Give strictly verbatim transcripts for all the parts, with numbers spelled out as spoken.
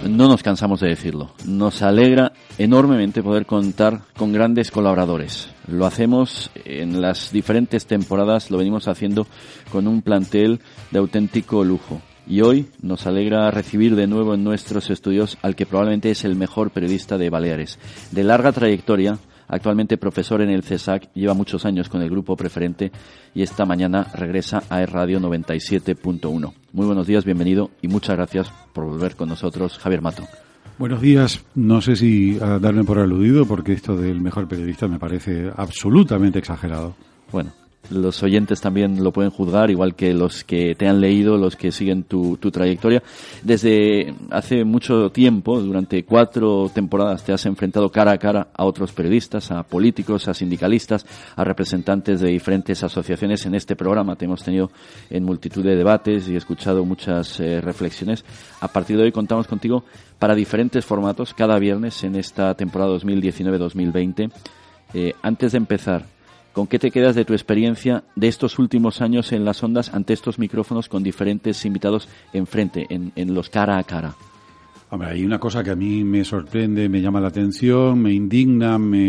no nos cansamos de decirlo. Nos alegra enormemente poder contar con grandes colaboradores. Lo hacemos en las diferentes temporadas, lo venimos haciendo con un plantel de auténtico lujo. Y hoy nos alegra recibir de nuevo en nuestros estudios al que probablemente es el mejor periodista de Baleares. De larga trayectoria, actualmente profesor en el CESAC, lleva muchos años con el Grupo Preferente y esta mañana regresa a E Radio noventa y siete punto uno. Muy buenos días, bienvenido y muchas gracias por volver con nosotros, Javier Mato. Buenos días. No sé si a darme por aludido porque esto del mejor periodista me parece absolutamente exagerado. Bueno, los oyentes también lo pueden juzgar, igual que los que te han leído, los que siguen tu, tu trayectoria. Desde hace mucho tiempo, durante cuatro temporadas, te has enfrentado cara a cara a otros periodistas, a políticos, a sindicalistas, a representantes de diferentes asociaciones. En este programa te hemos tenido en multitud de debates y escuchado muchas eh, reflexiones. A partir de hoy contamos contigo para diferentes formatos, cada viernes en esta temporada dos mil diecinueve dos mil veinte. Eh, antes de empezar, ¿con qué te quedas de tu experiencia de estos últimos años en las ondas ante estos micrófonos con diferentes invitados enfrente, en, en los cara a cara? Hombre, hay una cosa que a mí me sorprende, me llama la atención, me indigna, me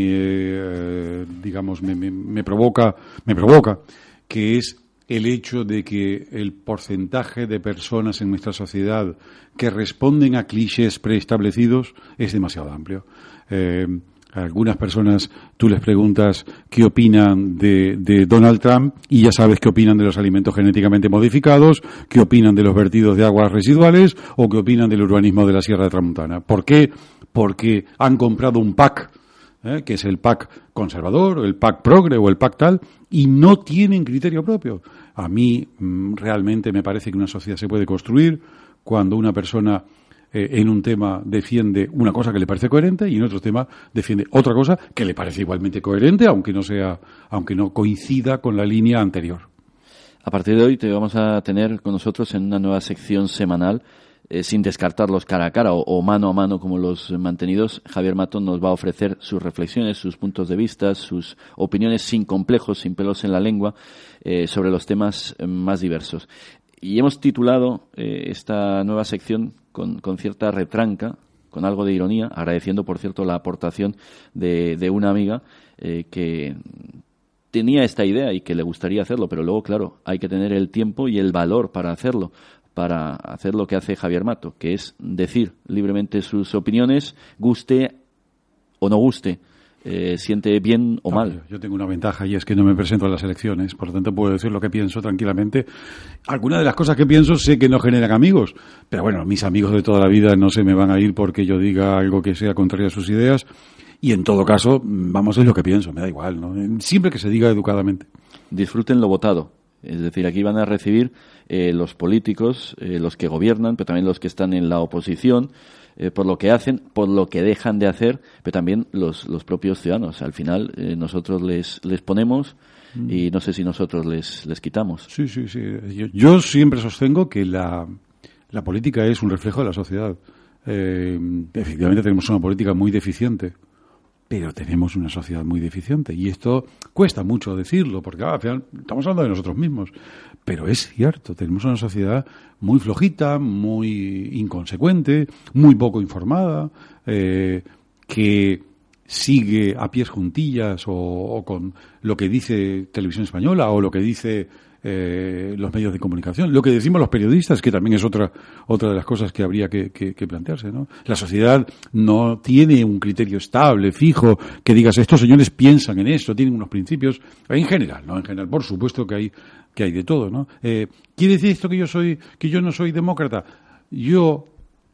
eh, digamos, me, me, me provoca, me provoca, que es el hecho de que el porcentaje de personas en nuestra sociedad que responden a clichés preestablecidos es demasiado amplio. Eh, A algunas personas tú les preguntas qué opinan de, de Donald Trump y ya sabes qué opinan de los alimentos genéticamente modificados, qué opinan de los vertidos de aguas residuales o qué opinan del urbanismo de la Sierra de Tramontana. ¿Por qué? Porque han comprado un pack, ¿eh? que es el pack conservador, o el pack progre o el pack tal, y no tienen criterio propio. A mí mmm, realmente me parece que una sociedad se puede construir cuando una persona en un tema defiende una cosa que le parece coherente y en otro tema defiende otra cosa que le parece igualmente coherente, aunque no sea, aunque no coincida con la línea anterior. A partir de hoy te vamos a tener con nosotros en una nueva sección semanal, eh, sin descartarlos cara a cara o, o mano a mano como los mantenidos. Javier Mato nos va a ofrecer sus reflexiones, sus puntos de vista, sus opiniones sin complejos, sin pelos en la lengua, eh, sobre los temas eh, más diversos. Y hemos titulado eh, esta nueva sección con, con cierta retranca, con algo de ironía, agradeciendo, por cierto, la aportación de, de una amiga eh, que tenía esta idea y que le gustaría hacerlo, pero luego, claro, hay que tener el tiempo y el valor para hacerlo, para hacer lo que hace Javier Mato, que es decir libremente sus opiniones, guste o no guste. Eh, siente bien o no, mal. Yo tengo una ventaja y es que no me presento a las elecciones, por lo tanto puedo decir lo que pienso tranquilamente. Algunas de las cosas que pienso sé que no generan amigos, pero bueno, mis amigos de toda la vida no se me van a ir porque yo diga algo que sea contrario a sus ideas y en todo caso, vamos, es lo que pienso, me da igual, ¿no? Siempre que se diga educadamente. Disfruten lo votado. Es decir, aquí van a recibir eh, los políticos, eh, los que gobiernan, pero también los que están en la oposición, eh, por lo que hacen, por lo que dejan de hacer, pero también los, los propios ciudadanos. Al final, eh, nosotros les, les ponemos y no sé si nosotros les, les quitamos. Sí, sí, sí. Yo, yo siempre sostengo que la, la política es un reflejo de la sociedad. Eh, efectivamente tenemos una política muy deficiente, pero tenemos una sociedad muy deficiente y esto cuesta mucho decirlo porque ah, al final estamos hablando de nosotros mismos, pero es cierto, tenemos una sociedad muy flojita, muy inconsecuente, muy poco informada, eh, que sigue a pies juntillas o, o con lo que dice Televisión Española o lo que dice eh, los medios de comunicación, lo que decimos los periodistas, que también es otra otra de las cosas que habría que, que, que plantearse, ¿no? La sociedad no tiene un criterio estable, fijo, que digas, estos señores piensan en esto, tienen unos principios, en general, ¿no? En general, por supuesto que hay que hay de todo, ¿no? Eh, ¿Quiere decir esto que yo soy que yo no soy demócrata? Yo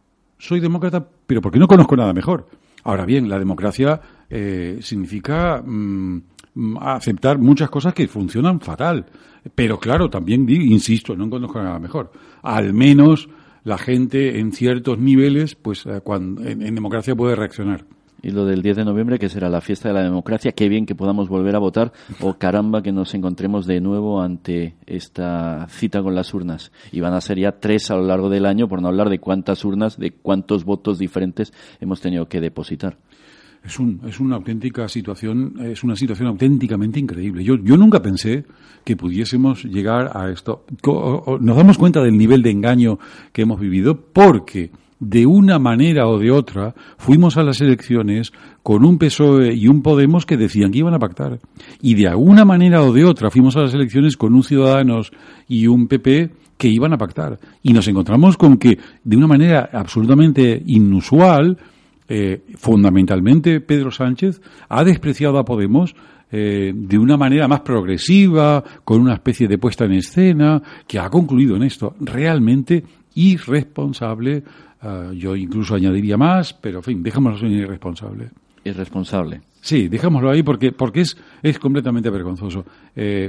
soy demócrata, pero porque no conozco nada mejor. Ahora bien, la democracia eh, significa mmm, aceptar muchas cosas que funcionan fatal. Pero claro, también insisto, no conozco nada mejor. Al menos la gente en ciertos niveles, pues cuando, en, en democracia puede reaccionar. Y lo del diez de noviembre, que será la fiesta de la democracia, qué bien que podamos volver a votar, o caramba que nos encontremos de nuevo ante esta cita con las urnas. Y van a ser ya tres a lo largo del año, por no hablar de cuántas urnas, de cuántos votos diferentes hemos tenido que depositar. Es un, es una auténtica situación, es una situación auténticamente increíble. Yo, yo nunca pensé que pudiésemos llegar a esto. Nos damos cuenta del nivel de engaño que hemos vivido porque de una manera o de otra, fuimos a las elecciones con un P S O E y un Podemos que decían que iban a pactar. Y de alguna manera o de otra fuimos a las elecciones con un Ciudadanos y un P P que iban a pactar. Y nos encontramos con que, de una manera absolutamente inusual, eh, fundamentalmente Pedro Sánchez ha despreciado a Podemos Eh, de una manera más progresiva, con una especie de puesta en escena, que ha concluido en esto realmente irresponsable. Uh, yo incluso añadiría más, pero en fin, dejémoslo en irresponsable. Irresponsable. Sí, dejémoslo ahí porque porque es es completamente vergonzoso. Eh,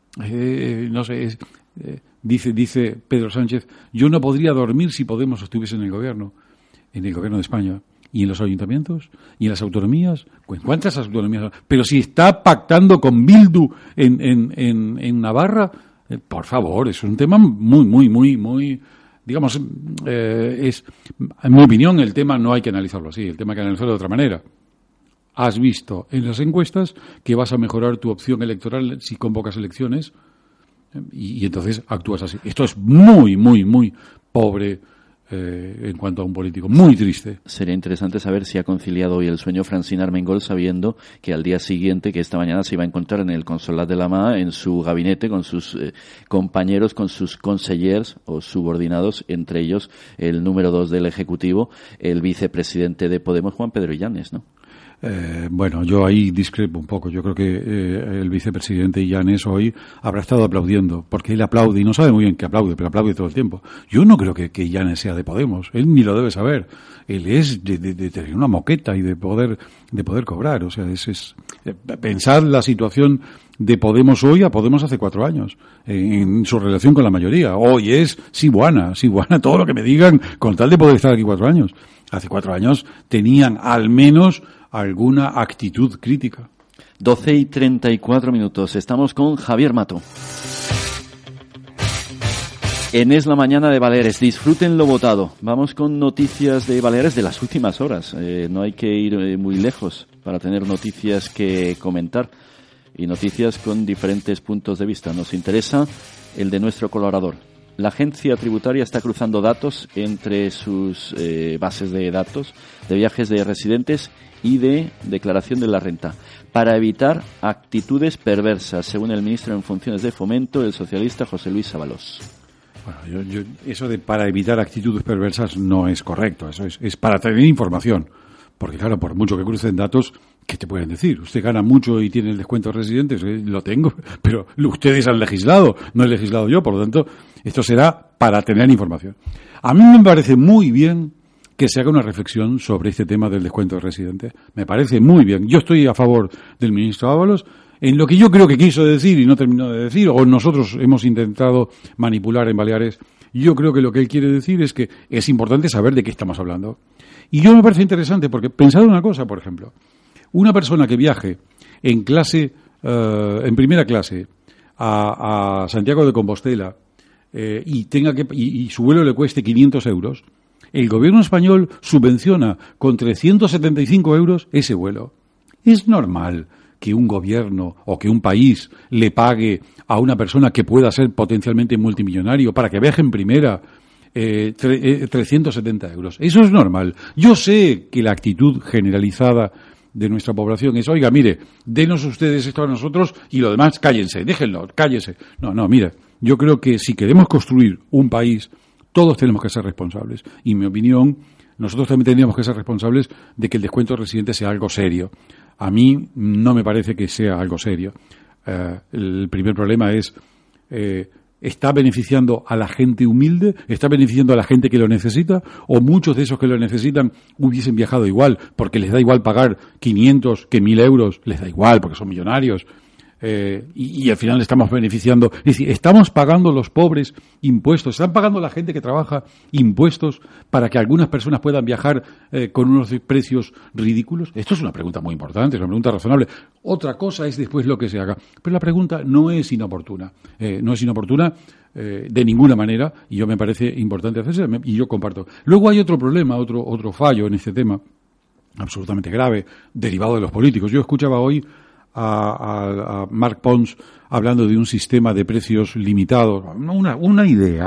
eh, no sé, es, eh, dice dice Pedro Sánchez, yo no podría dormir si Podemos estuviese en el gobierno, en el gobierno de España. ¿Y en los ayuntamientos? ¿Y en las autonomías? ¿Cuántas autonomías? Pero si está pactando con Bildu en, en, en, en Navarra, eh, por favor, es un tema muy, muy, muy, muy, digamos, eh, es, en mi opinión, el tema no hay que analizarlo así, el tema hay que analizarlo de otra manera. Has visto en las encuestas que vas a mejorar tu opción electoral si convocas elecciones eh, y, y entonces actúas así. Esto es muy, muy, muy pobre. Eh, en cuanto a un político, muy triste. Sería interesante saber si ha conciliado hoy el sueño Francine Armengol sabiendo que al día siguiente, que esta mañana se iba a encontrar en el Consolat de la M A, en su gabinete, con sus eh, compañeros, con sus consellers o subordinados, entre ellos el número dos del Ejecutivo, el vicepresidente de Podemos, Juan Pedro Illanes, ¿no? Eh, bueno, yo ahí discrepo un poco. Yo creo que eh, el vicepresidente Illanes hoy habrá estado aplaudiendo, porque él aplaude y no sabe muy bien que aplaude, pero aplaude todo el tiempo. Yo no creo que, que Illanes sea de Podemos, él ni lo debe saber. Él es de, de, de tener una moqueta y de poder de poder cobrar. O sea, es, es eh, pensar la situación de Podemos hoy a Podemos hace cuatro años, en, en su relación con la mayoría. Hoy es sí buena, sí buena, todo lo que me digan con tal de poder estar aquí cuatro años. Hace cuatro años tenían al menos alguna actitud crítica. doce y treinta y cuatro minutos. Estamos con Javier Mato. En Es la Mañana de Baleares. Disfruten lo votado. Vamos con noticias de Baleares de las últimas horas. Eh, no hay que ir eh, muy lejos para tener noticias que comentar y noticias con diferentes puntos de vista. Nos interesa el de nuestro colaborador. La agencia tributaria está cruzando datos entre sus eh, bases de datos de viajes de residentes y de declaración de la renta para evitar actitudes perversas, según el ministro en funciones de Fomento, el socialista José Luis Ábalos. Bueno, yo, yo, eso de para evitar actitudes perversas no es correcto. Eso es, es para tener información. Porque claro, por mucho que crucen datos, ¿qué te pueden decir? Usted gana mucho y tiene el descuento de residentes, eh, lo tengo, pero ustedes han legislado, no he legislado yo, por lo tanto, esto será para tener información. A mí me parece muy bien que se haga una reflexión sobre este tema del descuento de residentes. Me parece muy bien. Yo estoy a favor del ministro Ábalos en lo que yo creo que quiso decir y no terminó de decir, o nosotros hemos intentado manipular en Baleares. Yo creo que lo que él quiere decir es que es importante saber de qué estamos hablando. Y yo me parece interesante porque, pensad una cosa, por ejemplo, una persona que viaje en clase, uh, en primera clase, a, a Santiago de Compostela eh, y tenga que y, y su vuelo le cueste quinientos euros, el gobierno español subvenciona con trescientos setenta y cinco euros ese vuelo. Es normal que un gobierno o que un país le pague a una persona que pueda ser potencialmente multimillonario para que viaje en primera eh, tre, eh, trescientos setenta euros. Eso es normal. Yo sé que la actitud generalizada de nuestra población es, oiga, mire, denos ustedes esto a nosotros y lo demás cállense, déjenlo, cállense. No, no, mire, yo creo que si queremos construir un país, todos tenemos que ser responsables. Y en mi opinión, nosotros también tendríamos que ser responsables de que el descuento de residentes sea algo serio. A mí no me parece que sea algo serio. Eh, el primer problema es, eh, ¿está beneficiando a la gente humilde? ¿Está beneficiando a la gente que lo necesita? ¿O muchos de esos que lo necesitan hubiesen viajado igual? Porque les da igual pagar quinientos que mil euros. Les da igual porque son millonarios. Eh, y, y al final estamos beneficiando. Es decir, estamos pagando los pobres impuestos, están pagando la gente que trabaja impuestos para que algunas personas puedan viajar eh, con unos precios ridículos. Esto es una pregunta muy importante, es una pregunta razonable. Otra cosa es después lo que se haga. Pero la pregunta no es inoportuna. Eh, no es inoportuna eh, de ninguna manera y yo me parece importante hacerse y yo comparto. Luego hay otro problema, otro, otro fallo en este tema absolutamente grave, derivado de los políticos. Yo escuchaba hoy A, a, a Marc Pons hablando de un sistema de precios limitados, una, una idea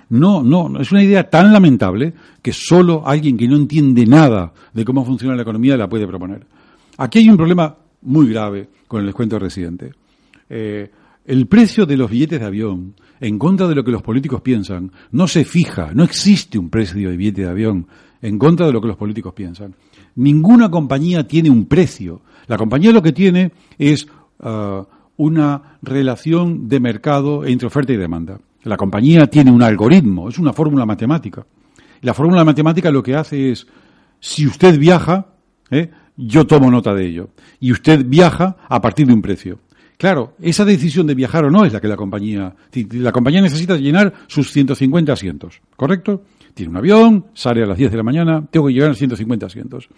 No, no, es una idea tan lamentable que solo alguien que no entiende nada de cómo funciona la economía la puede proponer. Aquí hay un problema muy grave con el descuento residente. Eh, el precio de los billetes de avión, en contra de lo que los políticos piensan, no se fija, no existe un precio de billete de avión en contra de lo que los políticos piensan. Ninguna compañía tiene un precio. La compañía lo que tiene es uh, una relación de mercado entre oferta y demanda. La compañía tiene un algoritmo, es una fórmula matemática. La fórmula matemática lo que hace es, si usted viaja, ¿eh? yo tomo nota de ello. Y usted viaja a partir de un precio. Claro, esa decisión de viajar o no es la que la compañía... La compañía necesita llenar sus ciento cincuenta asientos, ¿correcto? Tiene un avión, sale a las diez de la mañana, tengo que llegar a ciento cincuenta asientos.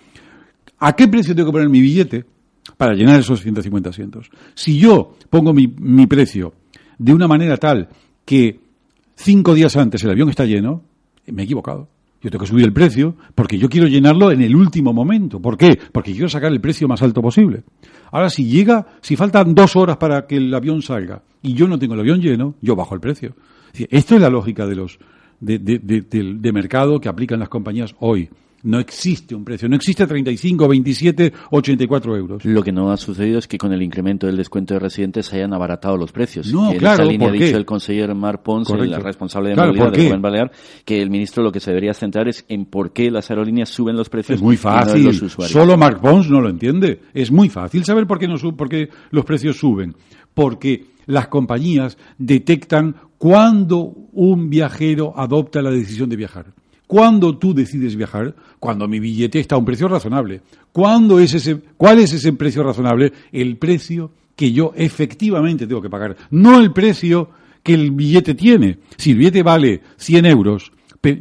¿A qué precio tengo que poner mi billete para llenar esos ciento cincuenta asientos? Si yo pongo mi, mi precio de una manera tal que cinco días antes el avión está lleno, me he equivocado. Yo tengo que subir el precio porque yo quiero llenarlo en el último momento. ¿Por qué? Porque quiero sacar el precio más alto posible. Ahora, si llega, si faltan dos horas para que el avión salga y yo no tengo el avión lleno, yo bajo el precio. Es decir, esto es la lógica de los de, de, de, de, de mercado que aplican las compañías hoy. No existe un precio, no existe treinta y cinco, veintisiete, ochenta y cuatro euros. Lo que no ha sucedido es que con el incremento del descuento de residentes se hayan abaratado los precios. No, que claro, en esa línea ¿por ha qué? dicho el conseller Marc Pons, Correcto. el responsable de Claro, movilidad ¿por del qué? Gobierno Balear, que el ministro lo que se debería centrar es en por qué las aerolíneas suben los precios. Es muy y no fácil, en los usuarios. solo Marc Pons no lo entiende. Es muy fácil saber por qué, no sub, por qué los precios suben. Porque las compañías detectan cuándo un viajero adopta la decisión de viajar. ¿Cuándo tú decides viajar? Cuando mi billete está a un precio razonable. ¿Cuándo es ese, ¿Cuál es ese precio razonable? El precio que yo efectivamente tengo que pagar, no el precio que el billete tiene. Si el billete vale cien euros,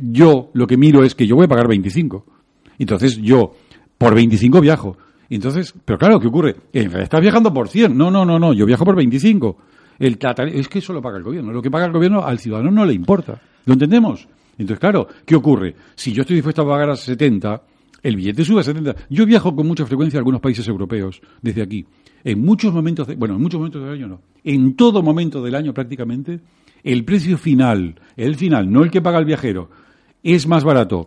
yo lo que miro es que yo voy a pagar veinticinco. Entonces yo, por veinticinco viajo. Entonces, pero claro, ¿qué ocurre? Estás viajando por cien. No, no, no, no, yo viajo por veinticinco. El tata, es que eso lo paga el gobierno. Lo que paga el gobierno al ciudadano no le importa. ¿Lo entendemos? Entonces, claro, ¿qué ocurre? Si yo estoy dispuesto a pagar a setenta, el billete sube a setenta. Yo viajo con mucha frecuencia a algunos países europeos desde aquí. En muchos momentos, de, bueno, en muchos momentos del año no. En todo momento del año prácticamente, el precio final, el final, no el que paga el viajero, es más barato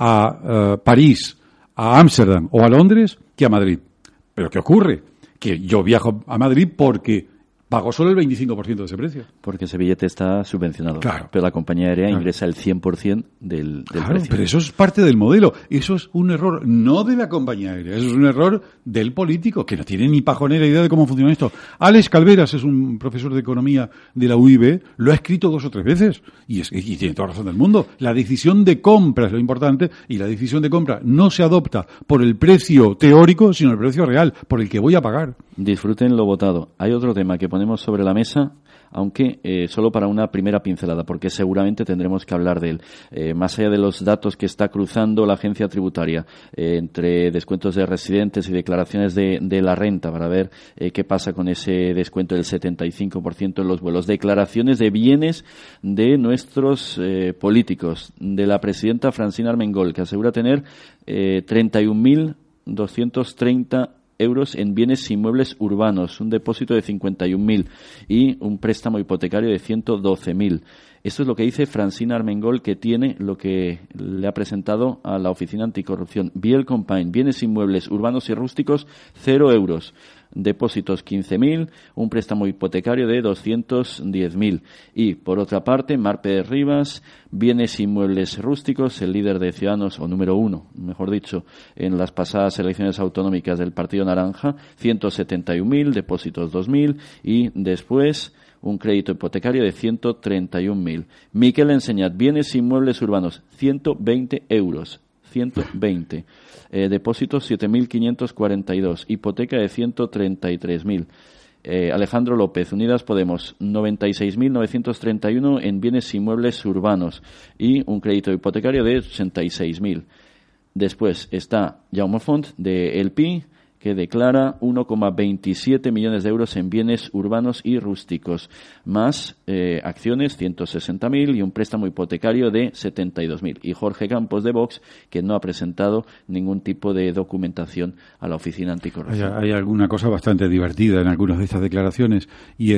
a uh, París, a Ámsterdam o a Londres que a Madrid. ¿Pero qué ocurre? Que yo viajo a Madrid porque pago solo el veinticinco por ciento de ese precio. Porque ese billete está subvencionado. Claro. Pero la compañía aérea Claro. ingresa el cien por ciento del, del Claro, precio. pero eso es parte del modelo. Eso es un error no de la compañía aérea, eso es un error del político, que no tiene ni pajonera idea de cómo funciona esto. Alex Calveras es un profesor de economía de la U I B, lo ha escrito dos o tres veces, y, es, y tiene toda razón del mundo. La decisión de compra es lo importante, y la decisión de compra no se adopta por el precio teórico, sino el precio real, por el que voy a pagar. Disfruten lo votado. Hay otro tema que ponemos sobre la mesa, aunque eh, solo para una primera pincelada, porque seguramente tendremos que hablar de él. Eh, más allá de los datos que está cruzando la agencia tributaria eh, entre descuentos de residentes y declaraciones de, de la renta, para ver eh, qué pasa con ese descuento del setenta y cinco por ciento en los vuelos. Declaraciones de bienes de nuestros eh, políticos, de la presidenta Francina Armengol, que asegura tener eh, treinta y un mil doscientos treinta euros en bienes inmuebles urbanos, un depósito de cincuenta y un mil y un préstamo hipotecario de ciento doce mil. Esto es lo que dice Francina Armengol, que tiene lo que le ha presentado a la Oficina Anticorrupción. Biel Compañ, bienes inmuebles urbanos y rústicos, cero euros. Depósitos quince mil, un préstamo hipotecario de doscientos diez mil. Y, por otra parte, Mar Pérez Rivas, bienes inmuebles rústicos, el líder de Ciudadanos, o número uno, mejor dicho, en las pasadas elecciones autonómicas del Partido Naranja, ciento setenta y un mil, depósitos dos mil, y después un crédito hipotecario de ciento treinta y un mil. Miquel Enseñat, bienes inmuebles urbanos, ciento veinte euros. ciento veinte. Eh, depósitos siete mil quinientos cuarenta y dos. Hipoteca de ciento treinta y tres mil. Eh, Alejandro López, Unidas Podemos, noventa y seis mil novecientos treinta y uno en bienes inmuebles urbanos y un crédito hipotecario de ochenta y seis mil. Después está Jaume Font de El Pi, que declara uno coma veintisiete millones de euros en bienes urbanos y rústicos, más eh, acciones ciento sesenta mil y un préstamo hipotecario de setenta y dos mil. Y Jorge Campos de Vox, que no ha presentado ningún tipo de documentación a la Oficina Anticorrupción. Hay, hay alguna cosa bastante divertida en algunas de estas declaraciones, y es,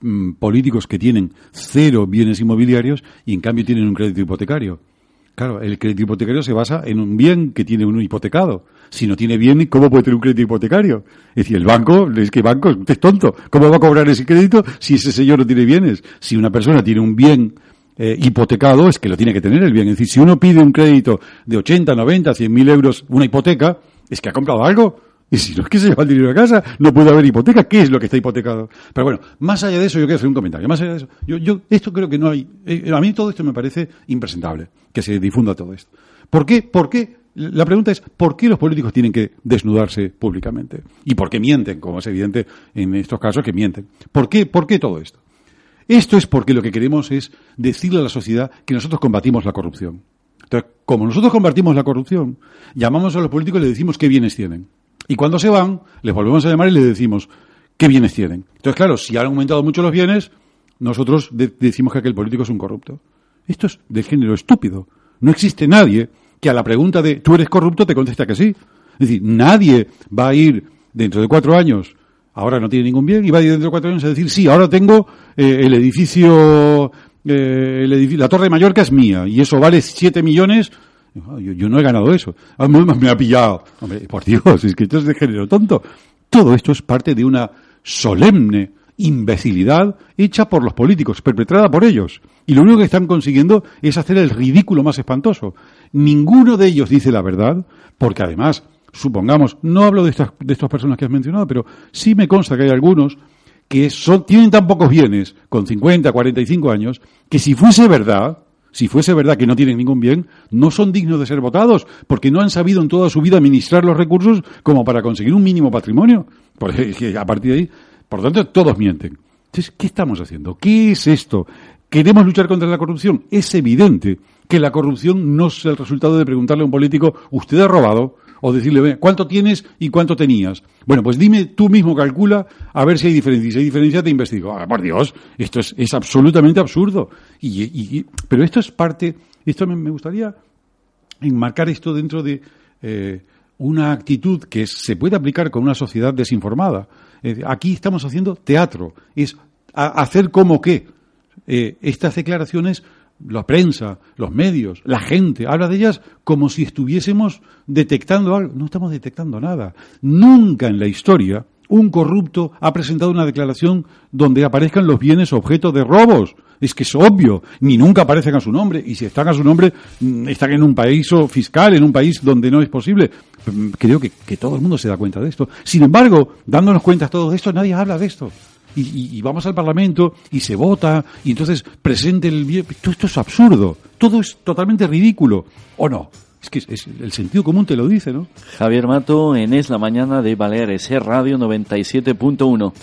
mm, políticos que tienen cero bienes inmobiliarios y en cambio tienen un crédito hipotecario. Claro, el crédito hipotecario se basa en un bien que tiene uno hipotecado. Si no tiene bien, ¿cómo puede tener un crédito hipotecario? Es decir, el banco, es que el banco es tonto. ¿Cómo va a cobrar ese crédito si ese señor no tiene bienes? Si una persona tiene un bien eh, hipotecado, es que lo tiene que tener el bien. Es decir, si uno pide un crédito de ochenta, noventa, cien mil euros, una hipoteca, es que ha comprado algo. Y si no es que se lleva el dinero a casa, no puede haber hipoteca. ¿Qué es lo que está hipotecado? Pero bueno, más allá de eso, yo quiero hacer un comentario. Más allá de eso, yo, yo esto creo que no hay. Eh, a mí todo esto me parece impresentable, que se difunda todo esto. ¿Por qué? ¿Por qué? La pregunta es, ¿por qué los políticos tienen que desnudarse públicamente? ¿Y por qué mienten? Como es evidente en estos casos que mienten. ¿Por qué? ¿Por qué todo esto? Esto es porque lo que queremos es decirle a la sociedad que nosotros combatimos la corrupción. Entonces, como nosotros combatimos la corrupción, llamamos a los políticos y les decimos qué bienes tienen. Y cuando se van, les volvemos a llamar y les decimos qué bienes tienen. Entonces, claro, si han aumentado mucho los bienes, nosotros de- decimos que aquel político es un corrupto. Esto es de género estúpido. No existe nadie que a la pregunta de ¿tú eres corrupto? Te contesta que sí. Es decir, nadie va a ir dentro de cuatro años, ahora no tiene ningún bien, y va a ir dentro de cuatro años a decir sí, ahora tengo eh, el edificio, eh, el edificio, la Torre de Mallorca es mía, y eso vale siete millones. Yo, yo no he ganado eso. Ah, me ha pillado. Hombre, por Dios, es que esto es de género tonto. Todo esto es parte de una solemne imbecilidad hecha por los políticos, perpetrada por ellos. Y lo único que están consiguiendo es hacer el ridículo más espantoso. Ninguno de ellos dice la verdad, porque además, supongamos, no hablo de estas, de estas personas que has mencionado, pero sí me consta que hay algunos que son, tienen tan pocos bienes, con cincuenta, cuarenta y cinco años, que si fuese verdad, si fuese verdad que no tienen ningún bien, no son dignos de ser votados, porque no han sabido en toda su vida administrar los recursos como para conseguir un mínimo patrimonio. Porque a partir de ahí, por lo tanto, todos mienten. Entonces, ¿qué estamos haciendo? ¿Qué es esto? ¿Queremos luchar contra la corrupción? Es evidente que la corrupción no es el resultado de preguntarle a un político, ¿usted ha robado? O decirle, ¿cuánto tienes y cuánto tenías? Bueno, pues dime, tú mismo calcula a ver si hay diferencia. Y si hay diferencia, te investigo. Ah, por Dios, esto es, es absolutamente absurdo. Y, y, y, pero esto es parte, esto me, me gustaría enmarcar esto dentro de eh, una actitud que se puede aplicar con una sociedad desinformada. Eh, aquí estamos haciendo teatro, es a, hacer como que eh, estas declaraciones, la prensa, los medios, la gente, habla de ellas como si estuviésemos detectando algo. No estamos detectando nada. Nunca en la historia un corrupto ha presentado una declaración donde aparezcan los bienes objeto de robos. Es que es obvio. Ni nunca aparecen a su nombre. Y si están a su nombre, están en un paraíso fiscal, en un país donde no es posible. Creo que, que todo el mundo se da cuenta de esto. Sin embargo, dándonos cuenta de todo esto, nadie habla de esto. Y, y, y vamos al Parlamento y se vota y entonces presente el bien. Todo esto es absurdo, todo es totalmente ridículo, ¿o no? Es que es, es, el sentido común te lo dice, ¿no? Javier Mato en Es la Mañana de Baleares, Es Radio noventa y siete punto uno.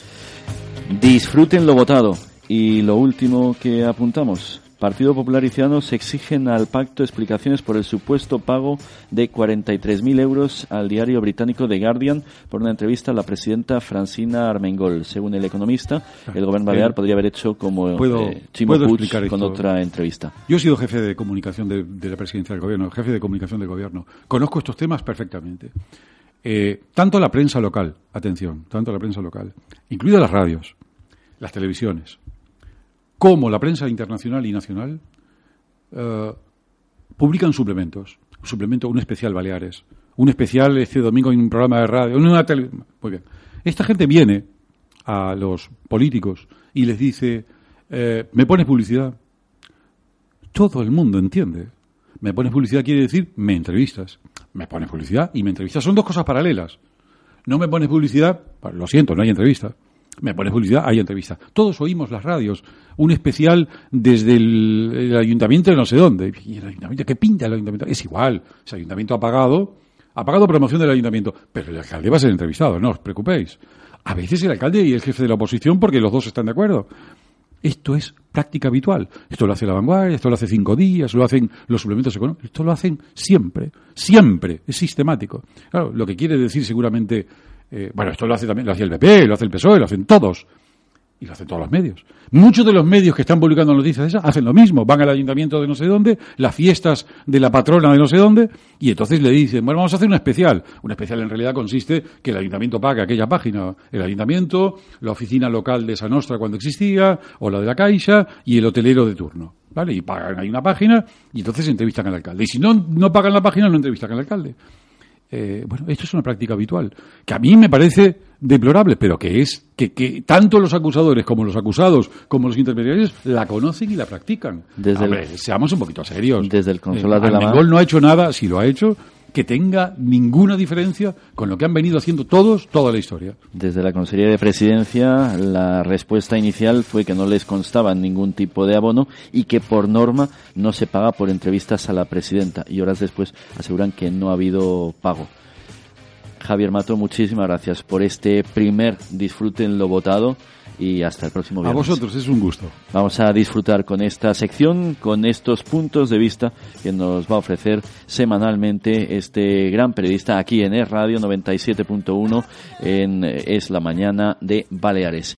Disfruten lo votado. Y lo último que apuntamos, Partido Popular y Ciudadanos exigen al pacto explicaciones por el supuesto pago de cuarenta y tres mil euros al diario británico The Guardian por una entrevista a la presidenta Francina Armengol. Según El Economista, el gobierno balear eh, podría haber hecho como puedo, eh, Chimo puedo Puig con esto. otra entrevista. Yo he sido jefe de comunicación de, de la presidencia del gobierno, jefe de comunicación del gobierno. Conozco estos temas perfectamente. Eh, tanto la prensa local, atención, tanto la prensa local, incluidas las radios, las televisiones, como la prensa internacional y nacional, uh, publican suplementos. Un suplemento, un especial Baleares. Un especial este domingo en un programa de radio. En una tele... Muy bien. Esta gente viene a los políticos y les dice, eh, ¿me pones publicidad? Todo el mundo entiende. Me pones publicidad quiere decir, me entrevistas. Me pones publicidad y me entrevistas. Son dos cosas paralelas. No me pones publicidad, lo siento, no hay entrevista. Me pones publicidad, hay entrevista. Todos oímos las radios, un especial desde el, el ayuntamiento de no sé dónde. ¿Y el ayuntamiento qué pinta el ayuntamiento? Es igual, ese ayuntamiento ha pagado, ha pagado promoción del ayuntamiento, pero el alcalde va a ser entrevistado, no os preocupéis. A veces el alcalde y el jefe de la oposición porque los dos están de acuerdo. Esto es práctica habitual. Esto lo hace La Vanguardia, esto lo hace Cinco Días, lo hacen los suplementos económicos. Esto lo hacen siempre, siempre, es sistemático. Claro, lo que quiere decir seguramente... Eh, bueno, esto lo hace también, lo hace el P P, lo hace el P S O E, lo hacen todos. Y lo hacen todos los medios. Muchos de los medios que están publicando noticias esas hacen lo mismo. Van al ayuntamiento de no sé dónde, las fiestas de la patrona de no sé dónde, y entonces le dicen, bueno, vamos a hacer un especial. Un especial en realidad consiste que el ayuntamiento paga aquella página. El ayuntamiento, la oficina local de Sa Nostra cuando existía, o la de la Caixa, y el hotelero de turno. ¿Vale? Y pagan ahí una página, y entonces entrevistan al alcalde. Y si no, no pagan la página, no entrevistan al alcalde. Eh, bueno, esto es una práctica habitual, que a mí me parece deplorable, pero que es que, que tanto los acusadores como los acusados como los intermediarios la conocen y la practican. Desde Hombre, el, seamos un poquito serios. Desde el consulado eh, de la Armengol no ha hecho nada, si lo ha hecho, que tenga ninguna diferencia con lo que han venido haciendo todos toda la historia. Desde la Consejería de Presidencia, la respuesta inicial fue que no les constaba ningún tipo de abono y que por norma no se paga por entrevistas a la presidenta. Y horas después aseguran que no ha habido pago. Javier Mato, muchísimas gracias por este primer Disfrute en lo Votado y hasta el próximo viernes. A vosotros, es un gusto. Vamos a disfrutar con esta sección, con estos puntos de vista que nos va a ofrecer semanalmente este gran periodista aquí en Es Radio noventa y siete punto uno en Es la Mañana de Baleares.